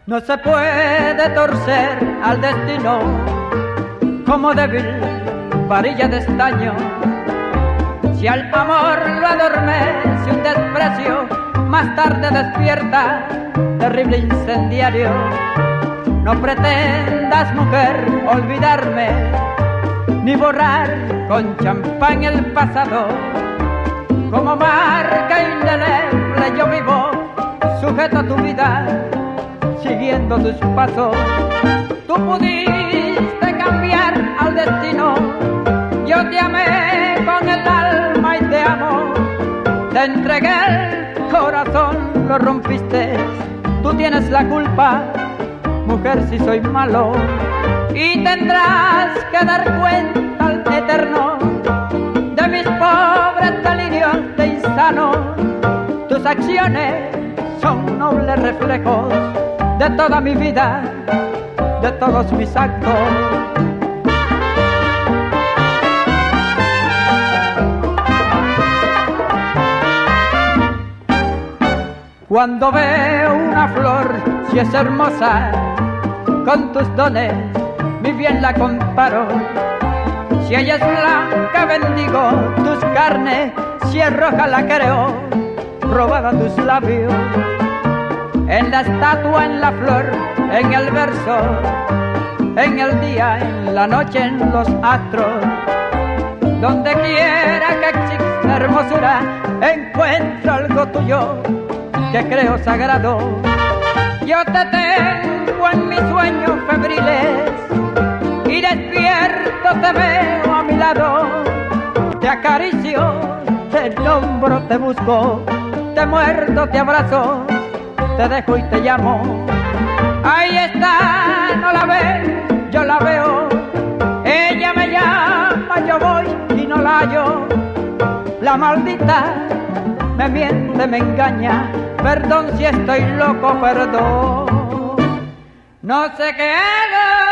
No se puede torcer al destino como débil varilla de estaño. Si al amor lo adormece un desprecio, más tarde despierta terrible incendiario. No pretendas, mujer, olvidarme, ni borrar con champán el pasado. Como marca indeleble yo vivo, sujeto a tu vida, siguiendo tus pasos. Tú pudiste cambiar al destino, yo te amé con el alma y te amo. Te entregué el corazón, lo rompiste, tú tienes la culpa, mujer, si soy malo. Y tendrás que dar cuenta al eterno de mis pobres delirios de insano. Tus acciones son nobles reflejos de toda mi vida, de todos mis actos. Cuando veo una flor, si es hermosa, con tus dones, mi bien la comparo. Si ella es blanca, bendigo tus carnes, si es roja la creo, robada tus labios. En la estatua, en la flor, en el verso, en el día, en la noche, en los astros. Donde quiera que exista hermosura, encuentro algo tuyo que creo sagrado. Yo te tengo en mis sueños febriles y despierto te veo a mi lado. Te acaricio, te nombro, te busco, te muerdo, te abrazo, te dejo y te llamo. Ahí está, no la ves, yo la veo. Ella me llama, yo voy y no la hallo. La maldita me miente, me engaña. Perdón si estoy loco, perdón. No sé qué hago.